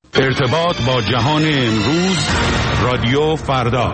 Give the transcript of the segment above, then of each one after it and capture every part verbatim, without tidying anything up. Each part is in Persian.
ارتباط با جهان امروز، رادیو فردا.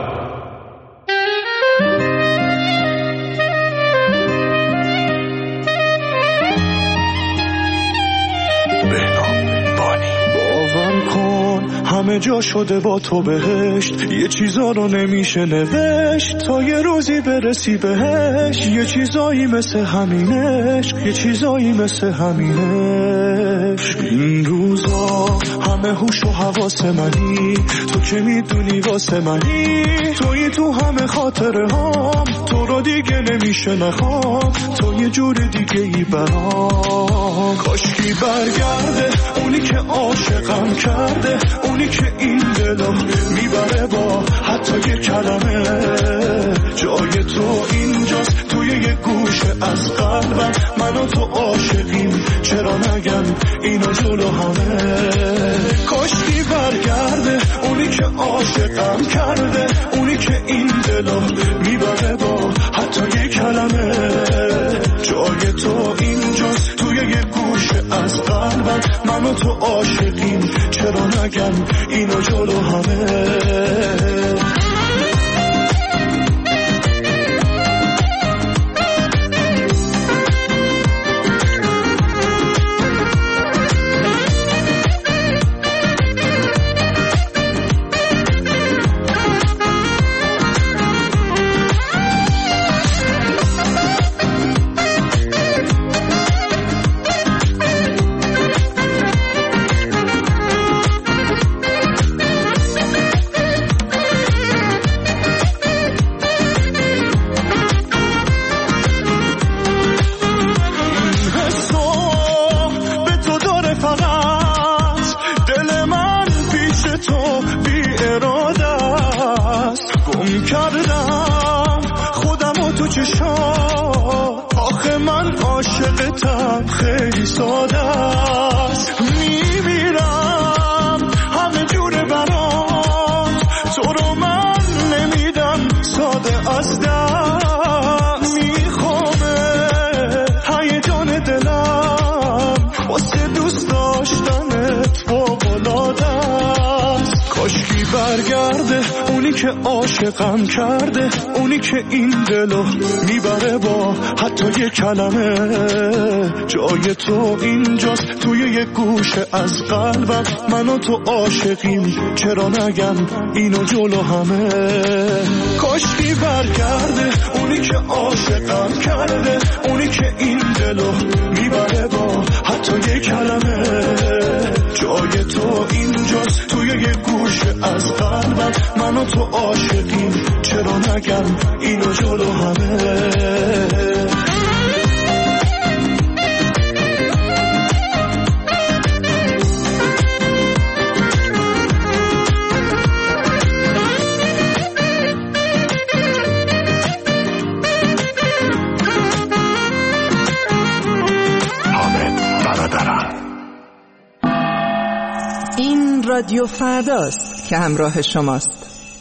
همه جا شده با تو بهشت، یه چیزا رو نمیشه نوشت تا یه روزی برسی بهش. یه چیزایی مثل همینش، یه چیزایی مثل همینش. این روزا همه هوش و حواس منی، تو که میدونی واسه منی، توی تو همه خاطره هام، تو رو دیگه نمیشه نخوام، تو یه جور دیگه ای برام. کاشکی برگرده اونی که عاشقم کرده، اونی که این دلو میبره با حتی یه کلمه. جای تو اینجاست توی یه گوشه از قلبم، من و تو عاشقیم چرا نگم اینو جلو همه. کاشکی برگرده اونی که عاشقم کرده، اونی که این دلو میبره با حتی یه کلمه. جای تو اینجاست توی یه گوشه از قلبم، من و تو عاشقیم چرا نگم اینو جلو همه. آخه من عاشقتم خیلی ساده است، میمیرم همه جوره برات، تو رو من نمیدم ساده از دست. میخوامه هیجان دلم واسه دوست داشتنت فوق‌العاده است. کاشکی برگرده اونی که عاشقم کرده، اونی که این دلو میبره با حتی یه کلمه. جای تو اینجاست توی یه گوشه از قلبم، من و تو عاشقیم چرا نگم اینو جلو همه. کاشکی برگرده اونی که عاشقم کرده، اونی که این دلو میبره با حتی یه کلمه. جای تو اینجاست توی یه گوشه از قلبم، من و تو عاشقیم چرا نگم اینو جلو همه. این رادیو فرداست که همراه شماست.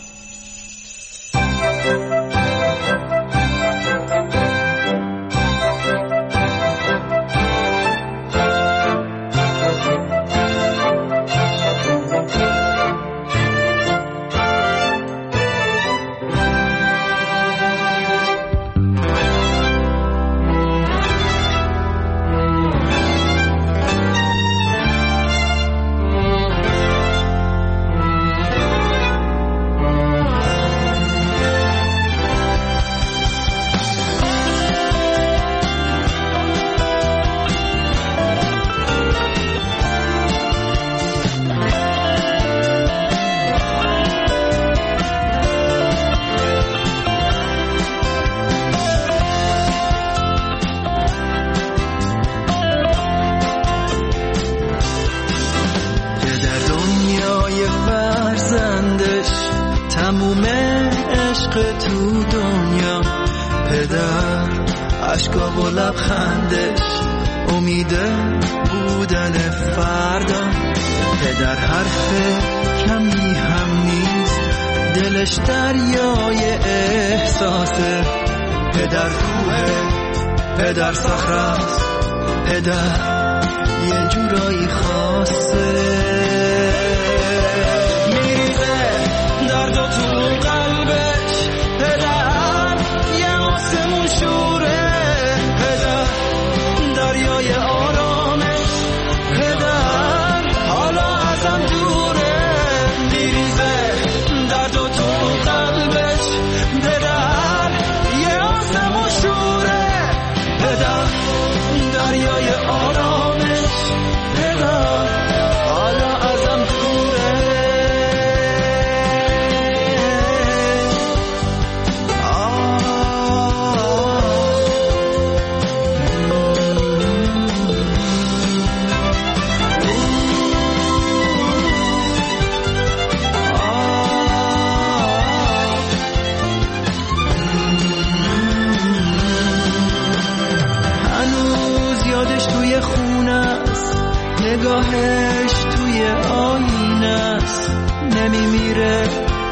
تموم عشق تو دنیا، پدر عشقا و لبخندش امید بودن فردا. پدر حرف کمی هم نیست، دلش دریای احساسه. پدر کوه، پدر صخره است، پدر یه جورایی خاصه.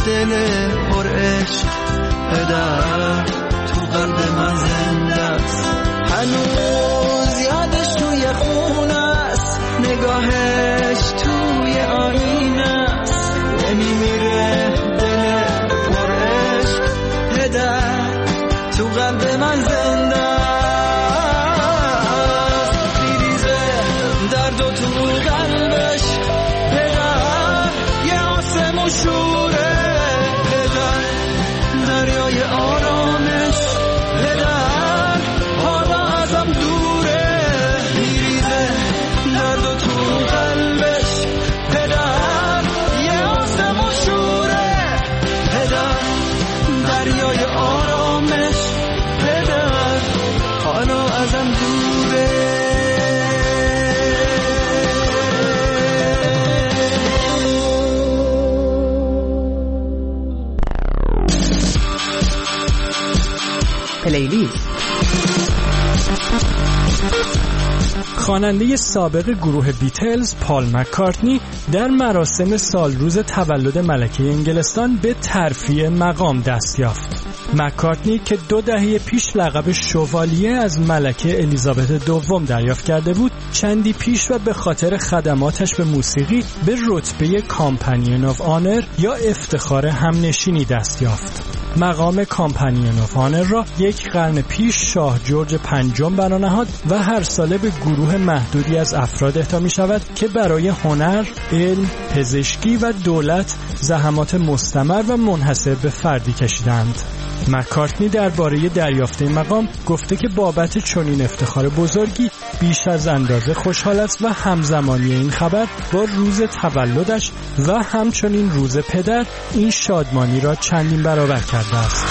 دل پر عشق پدر تو قلب من زنده است. هنوز یادش توی خونه است، نگاهش توی آینه است. نمیمیره دل پر عشق پدر تو قلب من زنده است. میریزه درد و تو قلبش پدر یه آسمون شوره پدر، دریای آرامش پدر حالا ازم دوره. میریزه درد و تو قلبش پدر یه آسمون شوره پدر، دریای آرامش پدر حالا ازم دوره. پلیلیست. خواننده سابق گروه بیتلز پال مکارتنی در مراسم سالروز تولد ملکه انگلستان به ترفیع مقام دست یافت. مکارتنی که دو دهه پیش لقب شوالیه از ملکه الیزابت دوم دریافت کرده بود، چندی پیش و به خاطر خدماتش به موسیقی به رتبه کامپانیون آف آنر یا افتخار همنشینی دست یافت. مقام کامپانیون آف آنر را یک قرن پیش شاه جورج پنجم بنا نهاد و هر ساله به گروه محدودی از افراد اهدا می شود که برای هنر، علم، پزشکی و دولت زحمات مستمر و منحصر به فردی کشیدند. مکارتنی درباره دریافت این مقام گفته که بابت چنین افتخار بزرگی بیش از اندازه خوشحال است و همزمانی این خبر با روز تولدش و همچنین روز پدر این شادمانی را چندین برابر کرده است.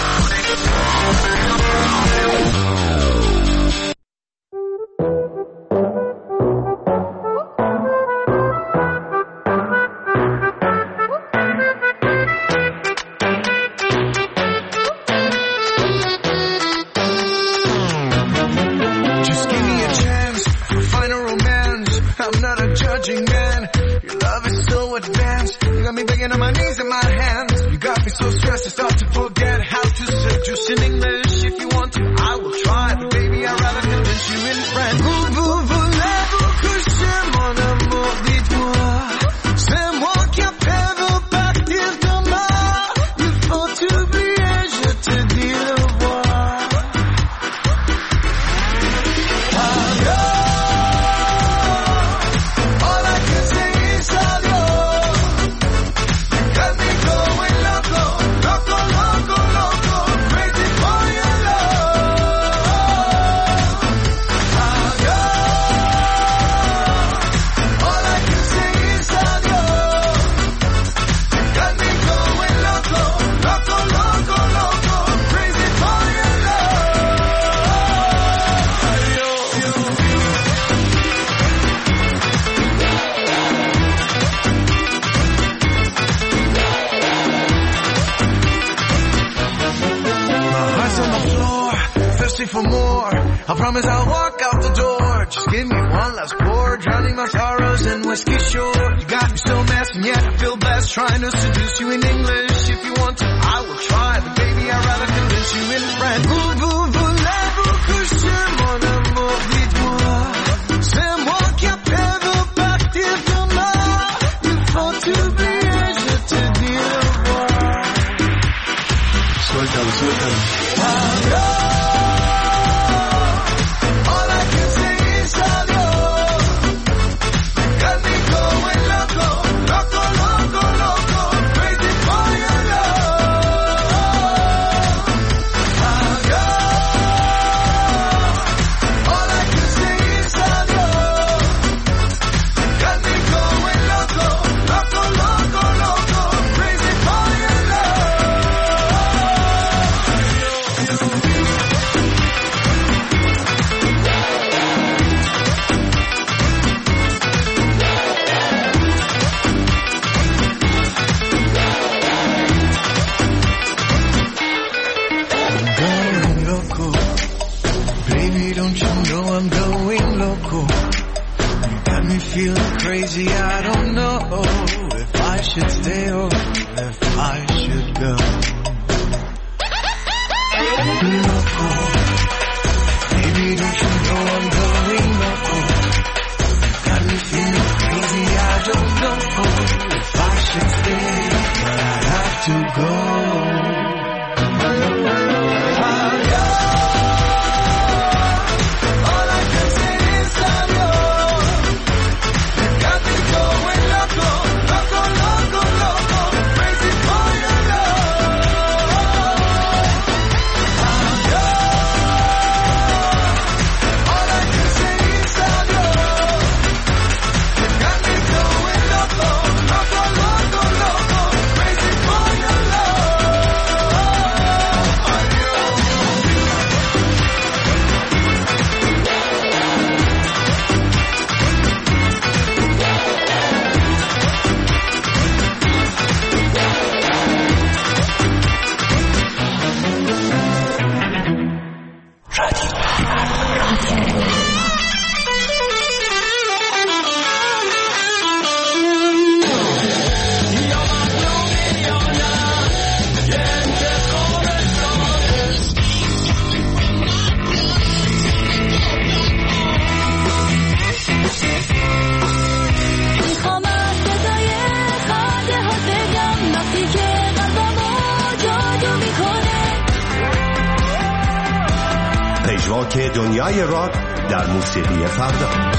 For more, I promise I'll walk out the door. Just give me one last pour, drowning my sorrows in whiskey shore. You got me so messed and yet I feel blessed, trying to seduce you in English. If you want to, I will try, but baby I'd rather convince you in French. Vous, vous, voulez-vous coucher mon amour, dites-moi. C'est moi qui appelle partir demain. Il faut t'oublier, je te dis au revoir. Suéltalo, suéltalo. Feeling crazy, I don't know if I should stay or if I should go. Loco, baby, don't you know I'm going loco? Got me feeling crazy, I don't know if I should stay, but I have to go. که دنیای راک در موسیقی فردا.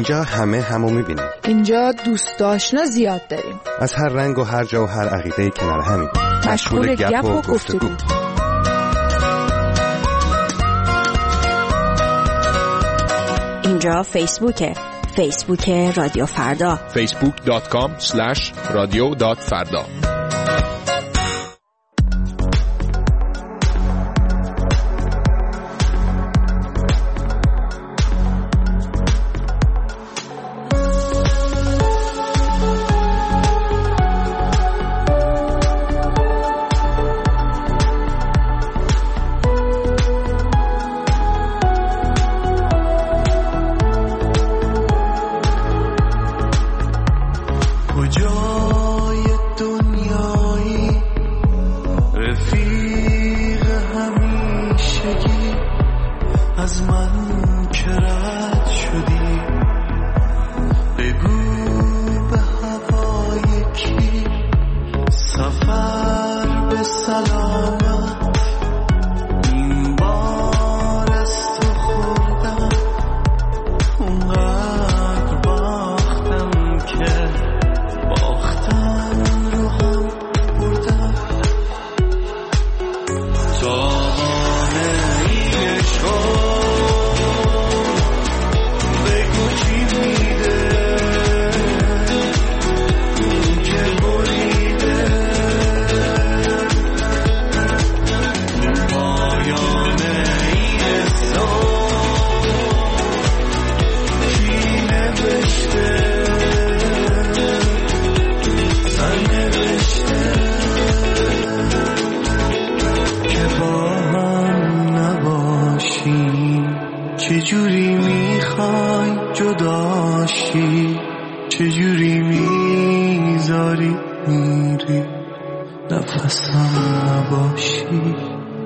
اینجا همه همو میبینیم. اینجا دوست آشنا زیاد داریم. از هر رنگ و هر جا و هر عقیده کنار همیم. مشغول گپ و گفتگو. اینجا فیسبوکه. فیسبوک رادیو فردا. فیسبوک دات کام اسلش رادیو دات فردا. چجوری میخوای جداشی، چجوری میذاری میری نفسم نباشی.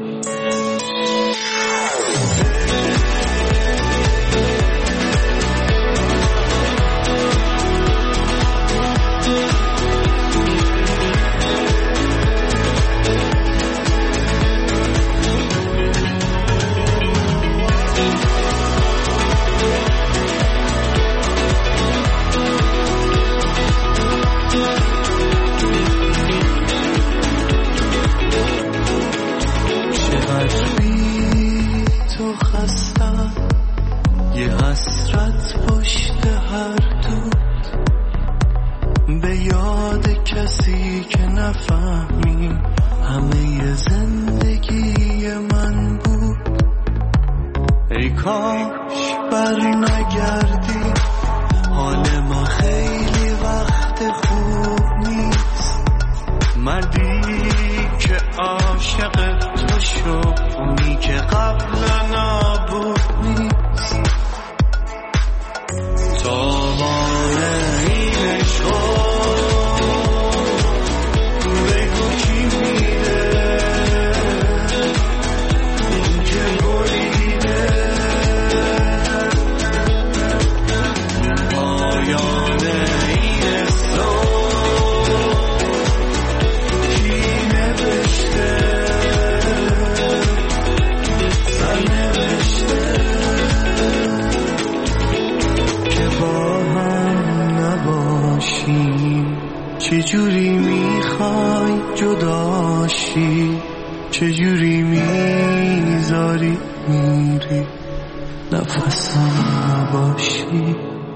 چجوری میخوای جداشی، چجوری میذاری میری نفسم نباشی.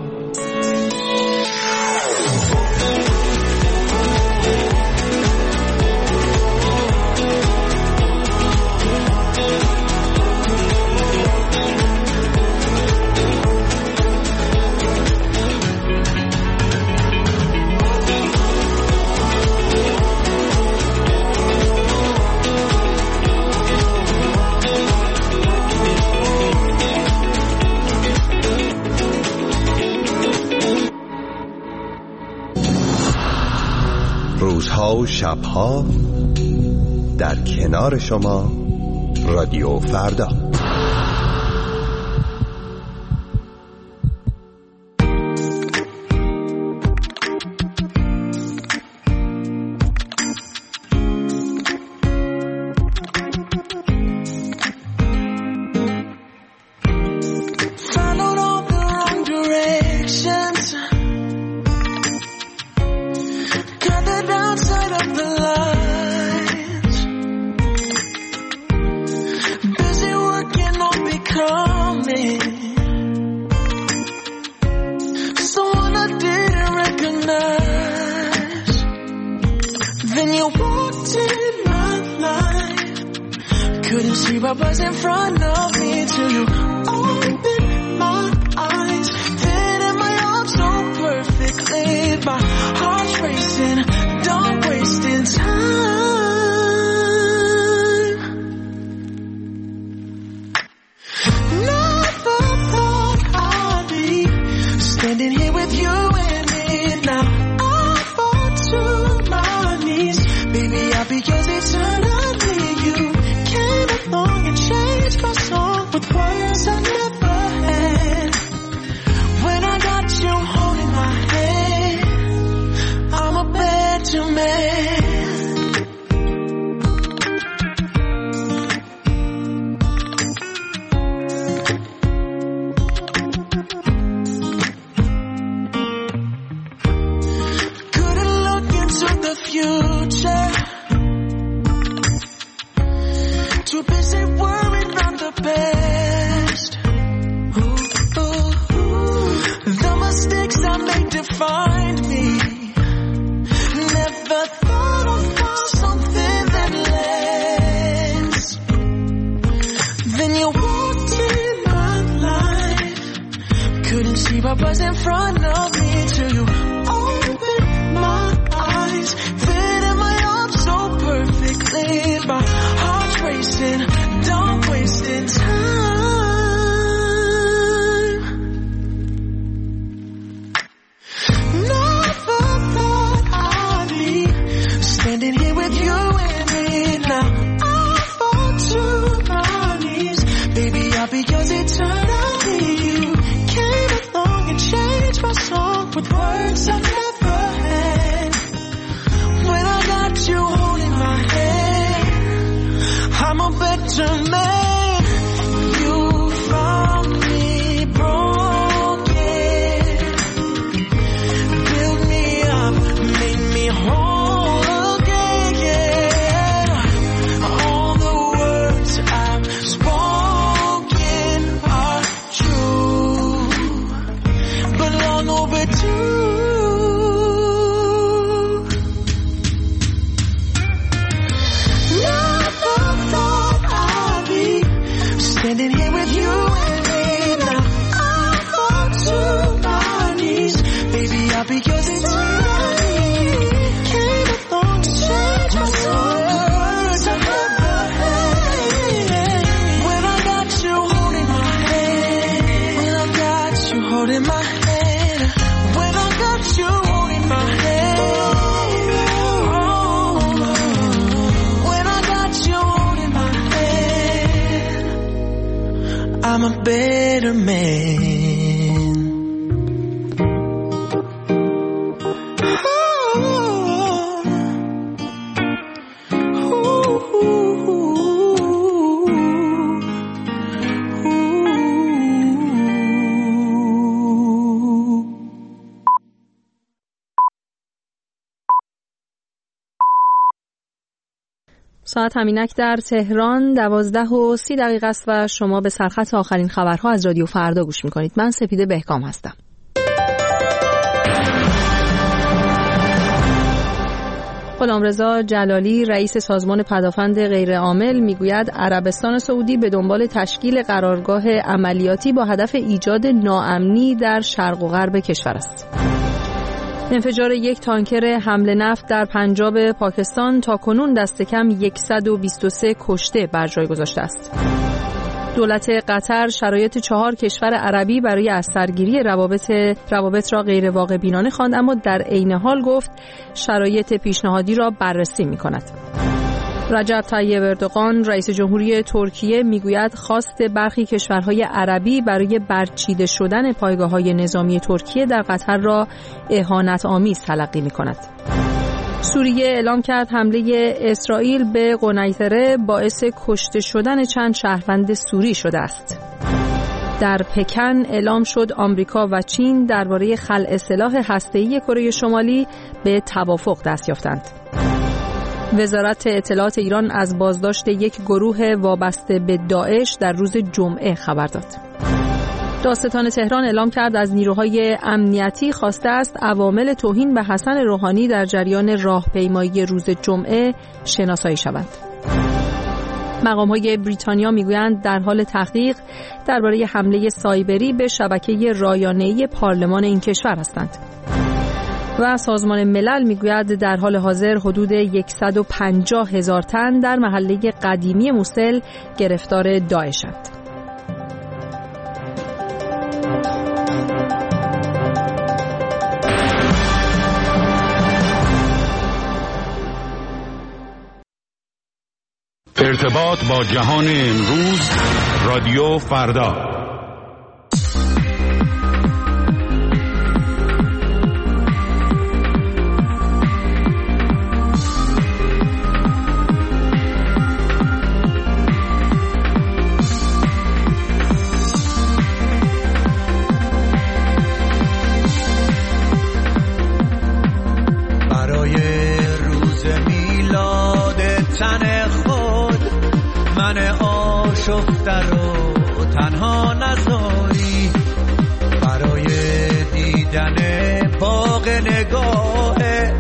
روزها و شبها در کنار شما رادیو فردا. Followed all the wrong direction. walked in my life. Couldn't see what was in front of me till you opened my eyes. Then in my arms so perfectly, my heart's racing, don't wasting time. Never thought I'd be standing here with you and me now. I fall to my knees, baby, I'll be yours eternally. You came along and changed my song with words I never had. When I got you holding my hand, I'm a better man. Couldn't look into the future, too busy worrying on the past. Ooh, ooh, ooh. The mistakes I made defined me. Never thought I'd find something that lasts. Then you walked in my life. Couldn't see what was in front of me till you opened my eyes. Then in my arms so perfectly, my heart's racing, don't wasting time. Never thought I'd be standing here with you and me now. I fall to my knees, baby, I'll be yours eternally. You came along and changed my song with words I never had. When I got you holding my hand, I'm a better man. You found me broken, built me up, made me whole again. All the words I've spoken are true, but long overdue. Never thought I'd be standing here with you and me now. I fall to my knees, baby, I'll be yours eternally. Came along to change my soul, words I never had. When I got you holding my hand, when I got you holding my hand, when I got you holding my hand, when I got you holding my hand, I'm a better man. ساعت همینک در تهران دوازده و سی دقیقه است و شما به سرخط آخرین خبرها از رادیو فردا گوش میکنید. من سپیده بهکام هستم. غلامرضا جلالی رئیس سازمان پدافند غیرعامل میگوید عربستان سعودی به دنبال تشکیل قرارگاه عملیاتی با هدف ایجاد ناامنی در شرق و غرب کشور است. انفجار یک تانکر حمل نفت در پنجاب پاکستان تاکنون دست کم صد و بیست و سه کشته بر جای گذاشته است. دولت قطر شرایط چهار کشور عربی برای از سرگیری روابط روابط را غیر واقع بینانه خواند، اما در عین حال گفت شرایط پیشنهادی را بررسی می‌کند. رجب طیب اردوغان رئیس جمهوری ترکیه میگوید خواست برخی کشورهای عربی برای برچیده شدن پایگاه‌های نظامی ترکیه در قطر را اهانت‌آمیز تلقی می‌کند. سوریه اعلام کرد حمله اسرائیل به قنیطره باعث کشته شدن چند شهروند سوری شده است. در پکن اعلام شد آمریکا و چین درباره خلع سلاح هسته‌ای کره شمالی به توافق دست یافتند. وزارت اطلاعات ایران از بازداشت یک گروه وابسته به داعش در روز جمعه خبر داد. دادستان تهران اعلام کرد از نیروهای امنیتی خواسته است عوامل توهین به حسن روحانی در جریان راهپیمایی روز جمعه شناسایی شود. مقام‌های بریتانیا میگویند در حال تحقیق درباره حمله سایبری به شبکه رایانه‌ای پارلمان این کشور هستند. و سازمان ملل میگوید در حال حاضر حدود صد و پنجاه هزار تن در محله قدیمی موصل گرفتار داعشند. ارتباط با جهان امروز رادیو فردا. برای روز میلاد تن خود من آشفته رو تنها نذاری، برای دیدن باغ نگاه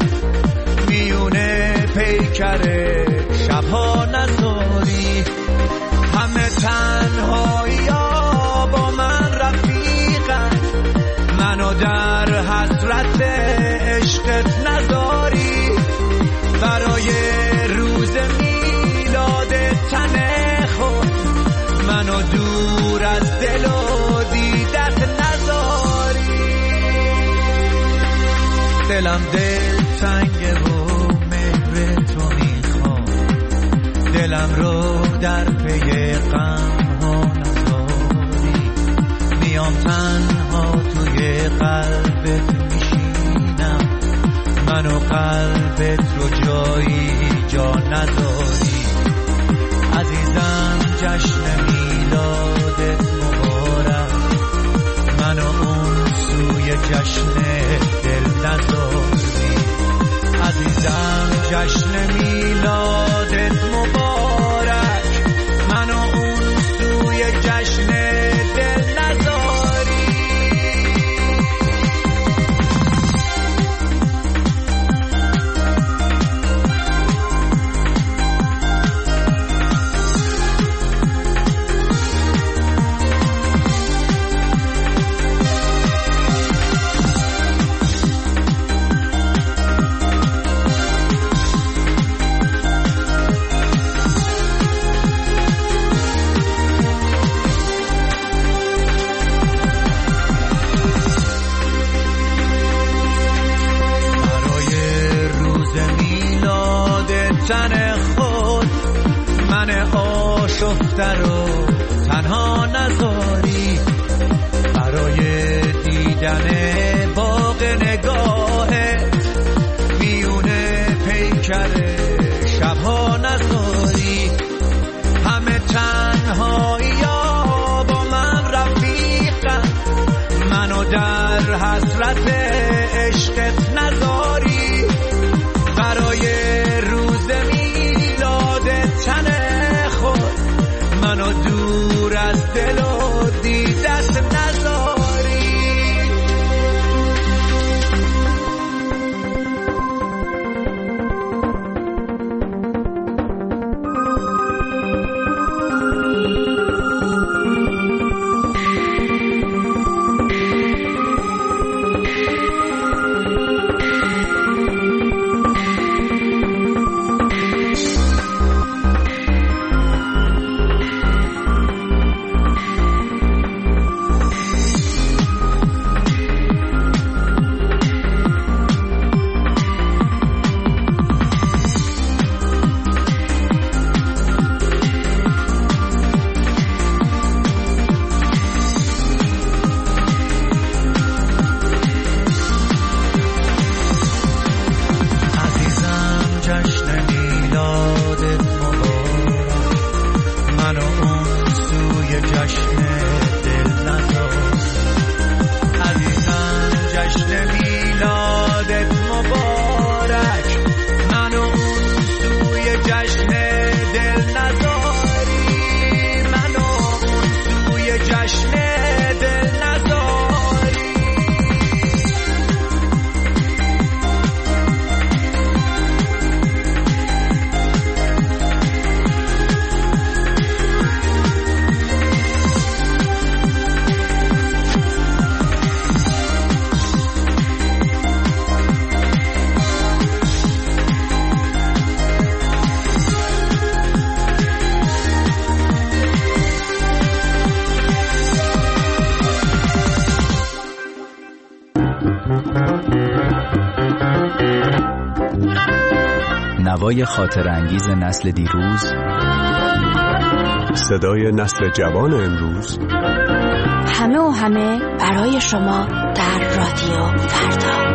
میونه پیکر شبها نذاری. همه تنهایی ها با من رفیقن، منو در حسرت عشقت نذاری. برای روز میلاد تن خود منو دور از دل و دیدت نذاری. دلم دل تنگه و مهر تو میخوام، دلم رو در پی غم ها نذاری. میام تنها توی قلبت میشینم، منو قلبت رو جایی جا نداری. عزیزم جشن میلادت مبارک، منو اون سوی جشن دل نذاری. عزیزم جشن میلادت مبارک، منو اون سوی جشن دل نذاری. تن خود من آشفته رو تنها نذاری، برای دیدن باغ نگاهت میونه پیکر شبها نذاری. همه تنهایی ها با من رفیقن، منو در حسرت عشقت نذاری. برای روز میلاد تن خود منو دور از دل و دیدت نذاری. جشن دل هوای خاطر انگیز نسل دیروز، صدای نسل جوان امروز، همه و همه برای شما در رادیو فردا.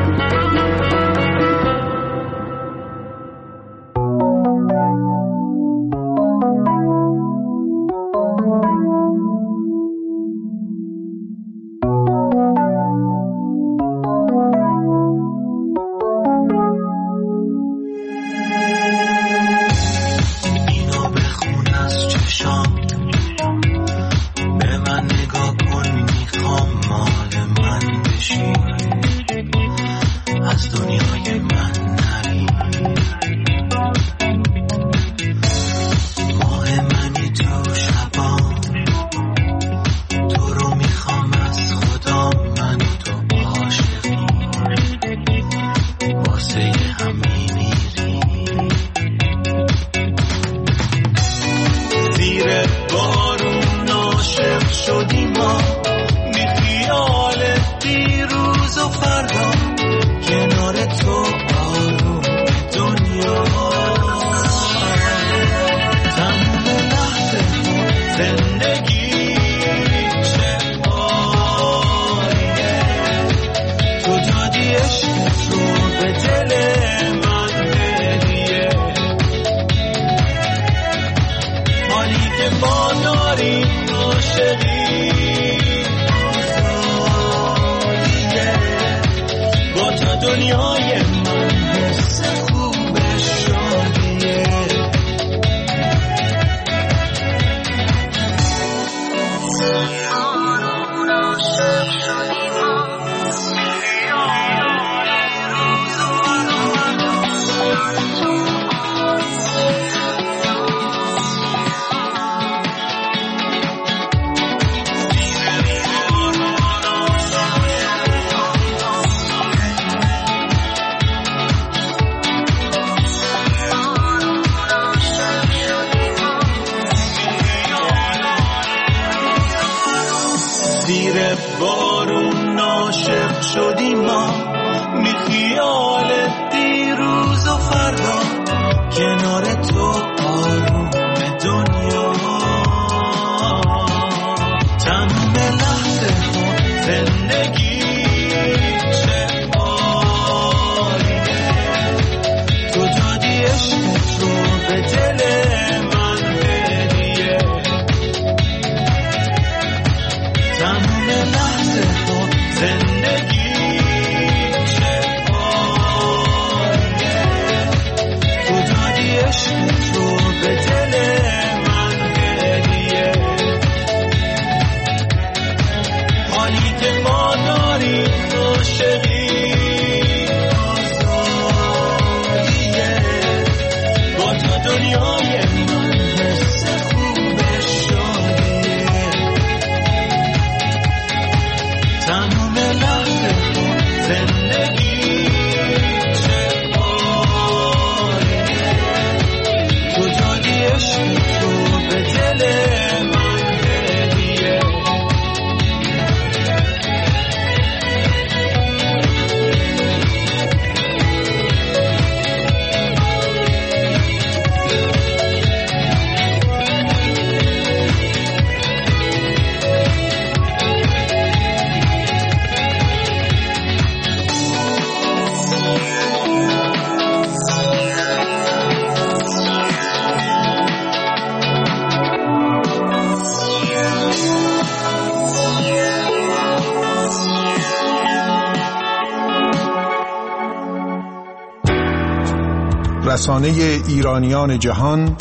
رسانه ایرانیان جهان،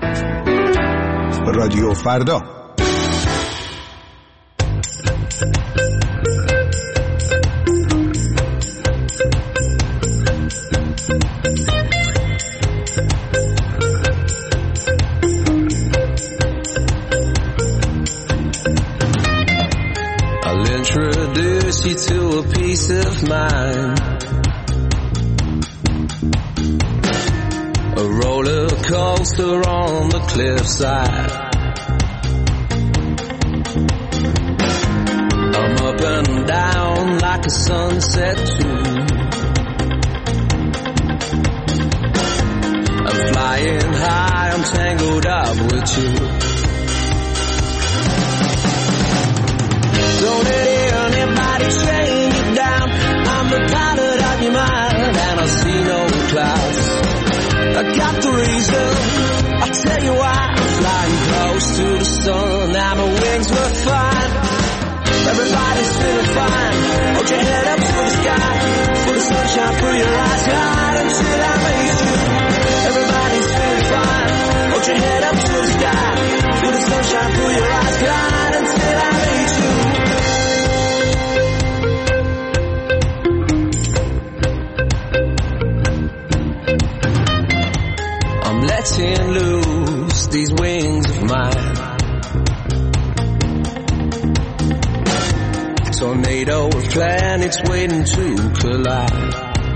رادیو فردا. I'll introduce you to a peace of mind, a roller coaster on the cliffside. I'm up and down like a sunset tune. I'm I'm tangled up with you. Don't let anybody chain you down. I'm the pilot of your mind, and I see no clouds. I got the reason, I'll tell you why. I'm flying close to the sun, now my wings were fine. Everybody's feeling fine. Hold your head up to the sky, for the sunshine through your eyes. God, until I meet you. Everybody's feeling fine. Hold your head up to the sky, for the sunshine through your eyes. God, until I meet you. I'm letting loose these wings of mine. Tornado of planets waiting to collide.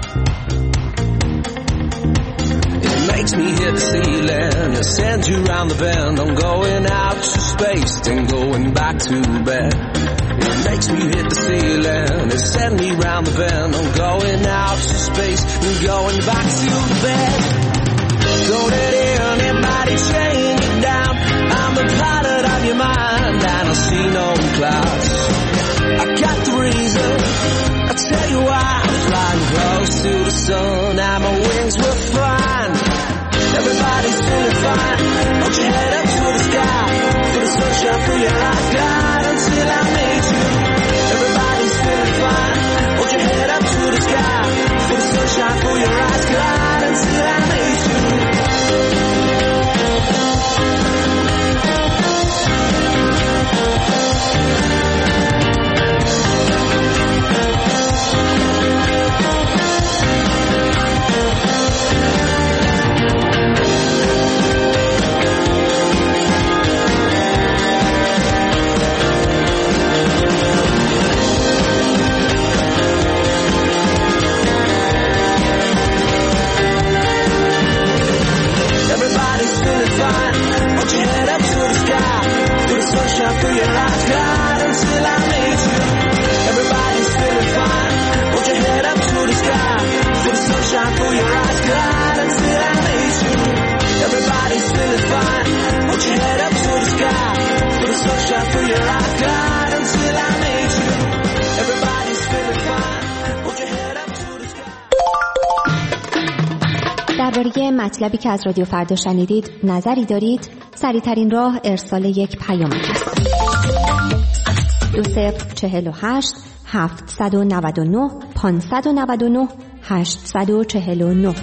It makes me hit the ceiling, it sends you round the bend. I'm going out to space, then going back to bed. It makes me hit the ceiling, it sends me round the bend. I'm going out to space, then going back to bed. Don't let anybody chain you down. I'm the pilot of your mind, and I see no clouds. I got the reason, I'll tell you why. I'm flying close to the sun, and my wings were fine. Everybody's feeling fine. Hold your head up to the sky, for the sunshine through your eyes. God, until I meet you. Everybody's feeling fine. Hold your head up to the sky, for the sunshine through your eyes. God, until I meet you. Through your eyes, God, until I meet you. Everybody's feeling fine. Hold your head up to the sky, for the sunshine through your eyes, God, until I meet you. Everybody's feeling fine. Hold your head up to the sky, for the sunshine through your eyes, God, until I meet you. Everybody's feeling fine. Hold your head up to the sky. درباره مطلبی که از رادیو فردا شنیدید نظری دارید؟ سریع‌ترین راه ارسال یک پیام است. دو صفر چهل و هشت هفتصد و نود و نه پانصد و نود و نه هشتصد و چهل و نه.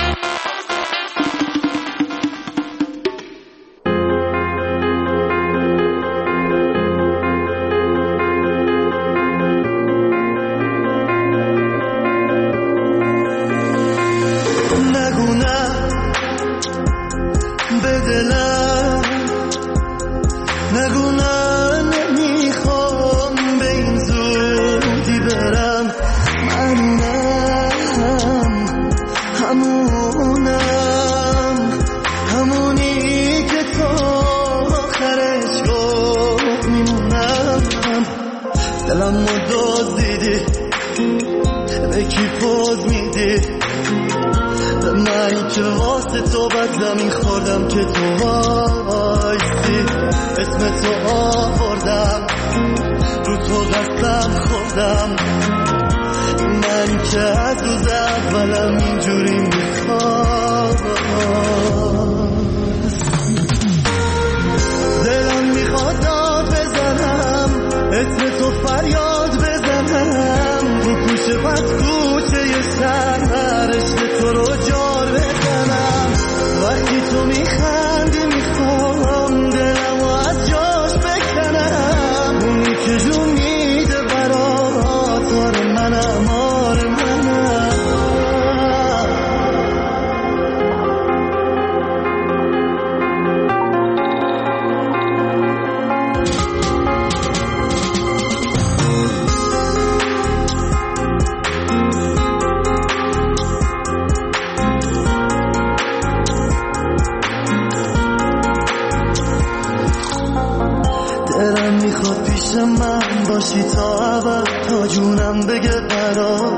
باشی تا ابد تا جونم بگه قرار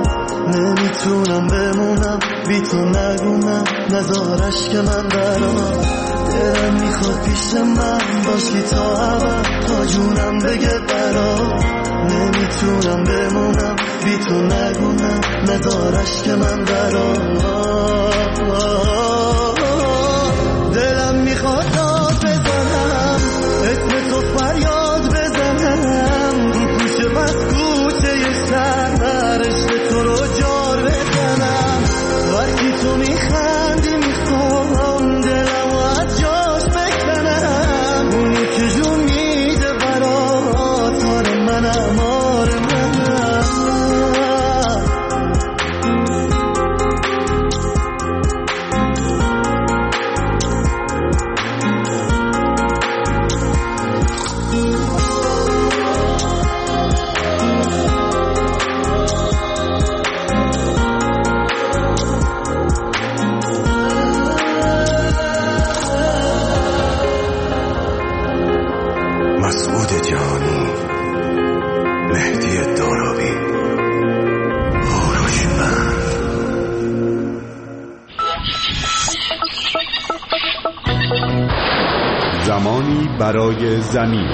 نمیتونم بمونم بی تو نگونم نذارش که من برام میخواد پیش من باشی تا ابد، تا جونم بگه برا نمیتونم بمونم بی تو، نگونم ندارش که من برا. دلم میخواد داد بزنم، اسم تو فریاد بزنم، رو کوچه بس کوچه ی شهر عشق تو رو جار بزنم. وقتی تو میخندی میخوام دلم و از جاش بکنم، اونی که جون میده برات آره منم آره منم. زمانی برای زمین.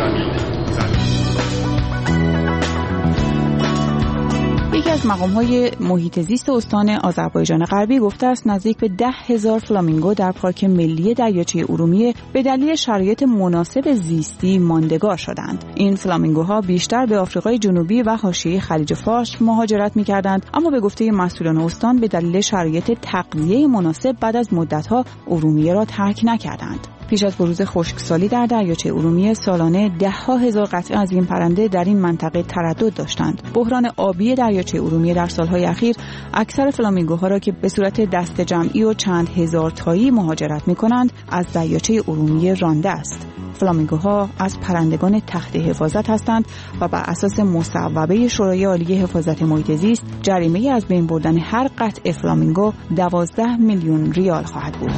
یکی از مقام‌های محیط زیست استان آذربایجان غربی گفته است نزدیک به ده هزار فلامینگو در پارک ملی دریاچه ارومیه به دلیل شرایط مناسب زیستی ماندگار شدند. این فلامینگوها بیشتر به آفریقای جنوبی و حاشیه خلیج فارس مهاجرت می‌کردند، اما به گفته مسئولان استان به دلیل شرایط تغذیه مناسب بعد از مدت‌ها ارومیه را ترک نکردند. پیش از بروز خشکسالی در دریاچه ارومیه سالانه ده ها هزار قطعه از این پرنده در این منطقه تردد داشتند. بحران آبی دریاچه ارومیه در سالهای اخیر اکثر فلامینگوها را که به صورت دست جمعی و چند هزار تایی مهاجرت می‌کنند از دریاچه ارومیه رانده است. فلامینگوها از پرندگان تحت حفاظت هستند و بر اساس مصوبه شورای عالی حفاظت محیط زیست جریمه از بین بردن هر قطعه فلامینگو دوازده میلیون ریال خواهد بود.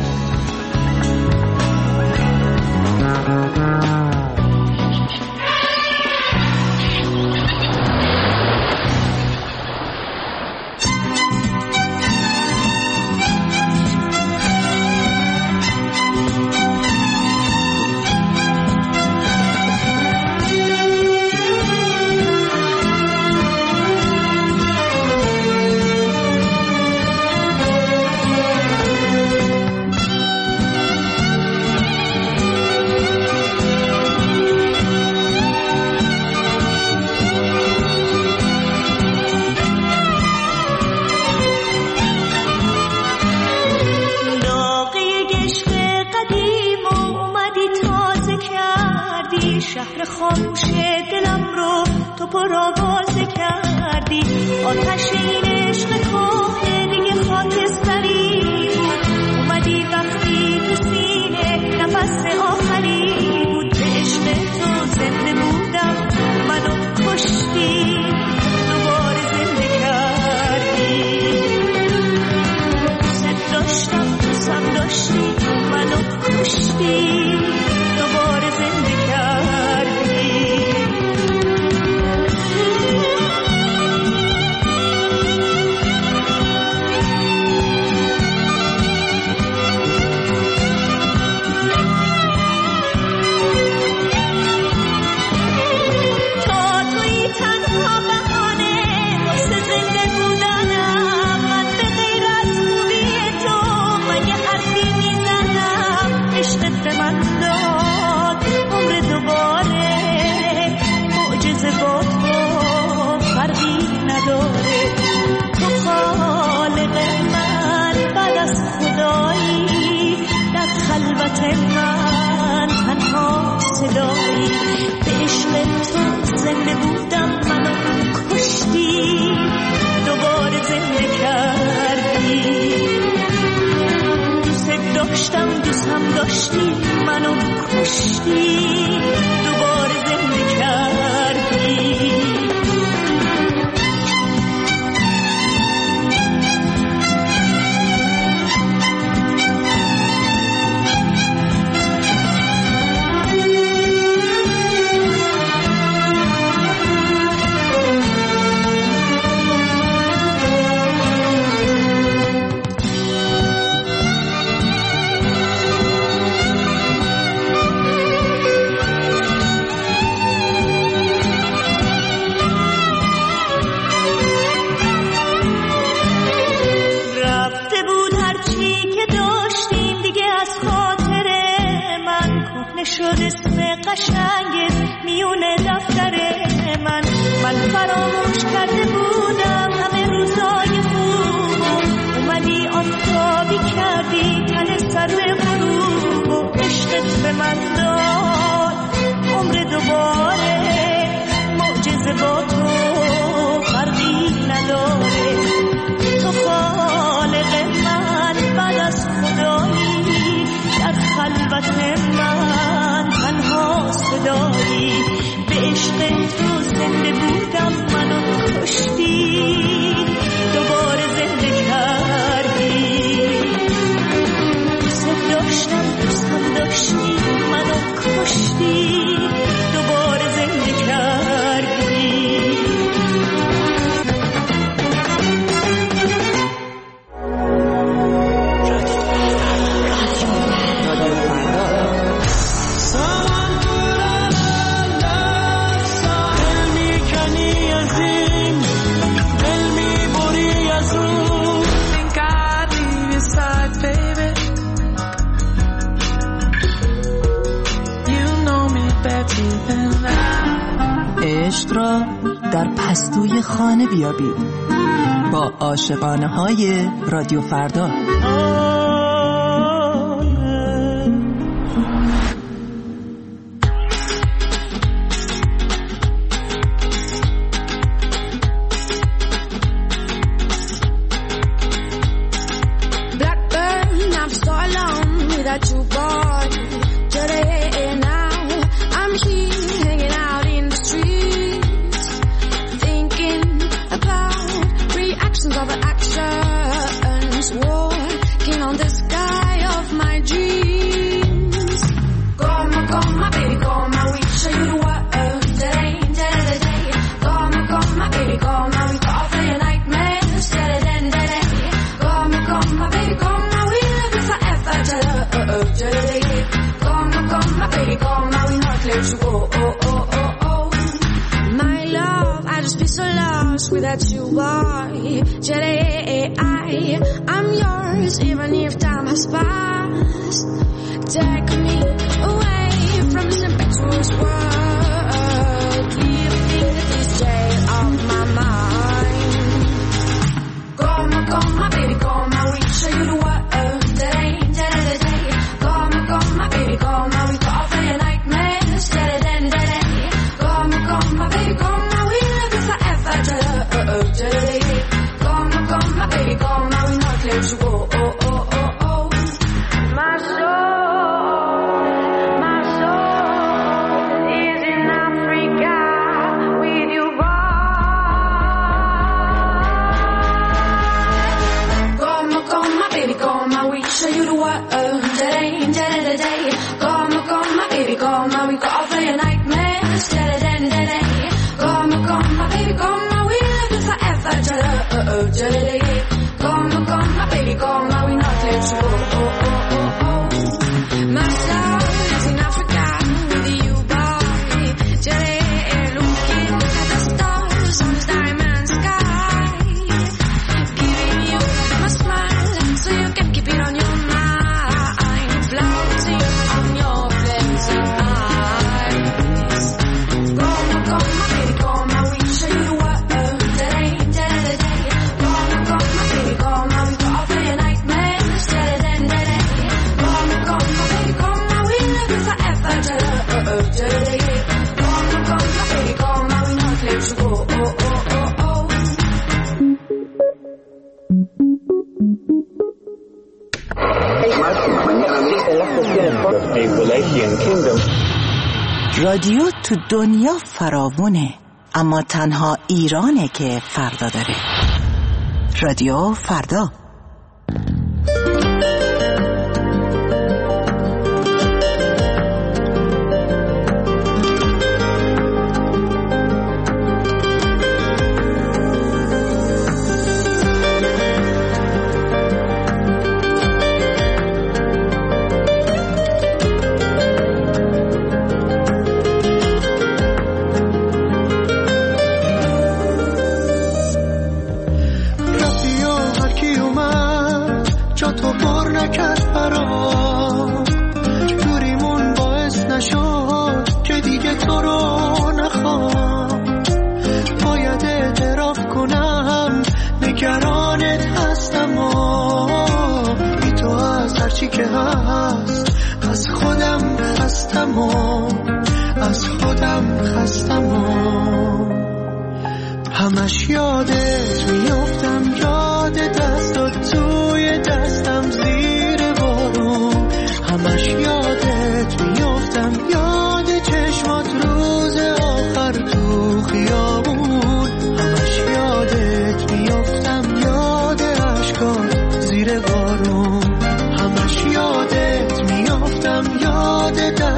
شهر خاموش دلم رو تو پرآوازه کردی، آتش این عشق کهنه دیگه خاکستری بود، اومدی وقتی تو سینه نفس آخری بود، به عشق تو زنده بودم منو کشتی دوباره زنده کردی، دوست داشتم دوستم داشتی منو کشتی دوباره زنده من تنها صدایی، به عشق تو زنده بودم منو کشتی دوباره زنده کردی، دوست داشتم دوستم داشتی منو کشتی دوباره زنده کردی. خونه شد اسم قشنگت میونه دفتر من. من فراموش کرده بودم همه روزای خوب، اومدی آفتابی کردی تن سر غروب و عشقت به من داد عمر دوباره. معجزه با تو فرقی نداره، تو خالق من بعد از خدایی، در خلوت من تنها صدایی. به عشق تو زنده بودم منو کشتی، دوباره زنده کردی. دوست داشتم دوستم داشتی منو کشتی، دوباره زنده کردی. عشق را در پستوی خانه بیابید با عاشقانه های رادیو فردا. Blackburn, I'm so alone without you, boy. Today now I'm here hanging out in the streets, thinking about reactions of actions, walking on the sky of my dreams. Come on, come on, baby, come on, we show you the world. Today, today, today. Come on, come on, baby, come on, we go off for your nightmares. Today, today, today. Come on, come on, baby, come on, we live it forever. Today, come on, come on, baby, come on, we not let you go. Oh, oh, oh, oh. My love, I just feel so lost without you, boy. Today, I, I'm yours, even if time has passed. Take me away from this impetuous world, leaving this day off my mind. Come on, come on, baby, come on, we show you the world. Today, today, today. Come on, come on, baby, come on, we go off for your nightmares. Today, today, today. Come on, come on, baby, come on, we live it forever. Today, come on, come on, baby, come on, we not let you go. Oh, oh, oh, oh. My soul, my soul is in Africa with you, boy. Come on, come on, baby, come on, we show you the world. Today, today, today. Come on, come on, baby, come on, we go off for your nightmares. Today, today, today. Come on, come on, baby, come on, we live it forever. Today, come on, come on, baby, come on, we not let you go. Oh, oh, oh, oh. My soul is in Africa with you, boy. Today, looking at the stars on this diamond sky, giving you my smile so you can keep it on your mind, floating on your blazing eyes. Come on, come on, baby, come on, we show you the world. Today, today, today. Come on, come on, baby, come on, we go off for your nightmares. Today, today, today. Come on, come on, baby, come on, we live it forever. Today, come on, come on, baby, come on, we not let you go. Oh, oh, oh, oh. رادیو تو دنیا فراوونه، اما تنها ایرانه که فردا داره. رادیو فردا.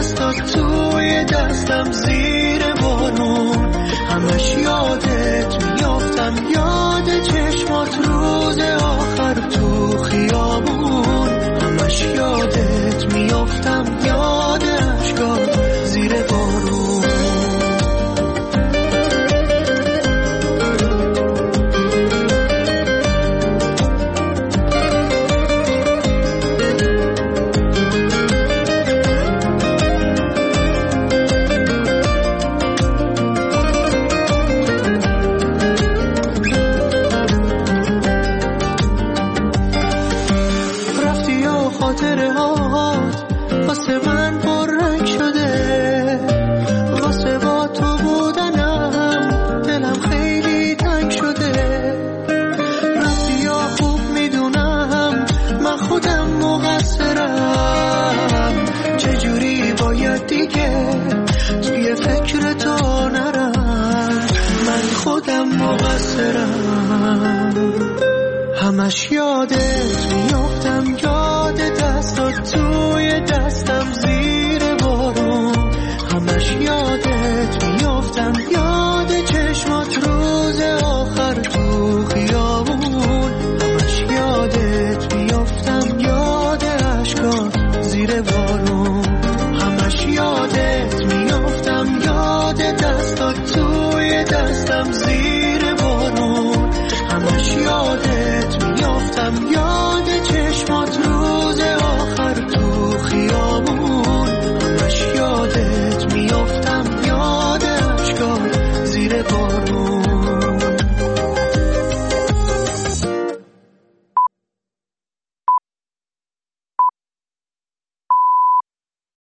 دستات توی دستم زیر بارون، همش یادت میافتم، یاد چشمات روز آخر تو خیابون، همش یادت میافتم، یاد عشقات زیر بارون. همش یادت میافتم، یاد دستات توی دستم زیر بارون، همش یادت میافتم، یاد چشمات روز آخر تو خیابون، همش یادت میافتم، یاد عشقات زیر بارون، همش یادت میافتم، یاد دستات توی دستم زیر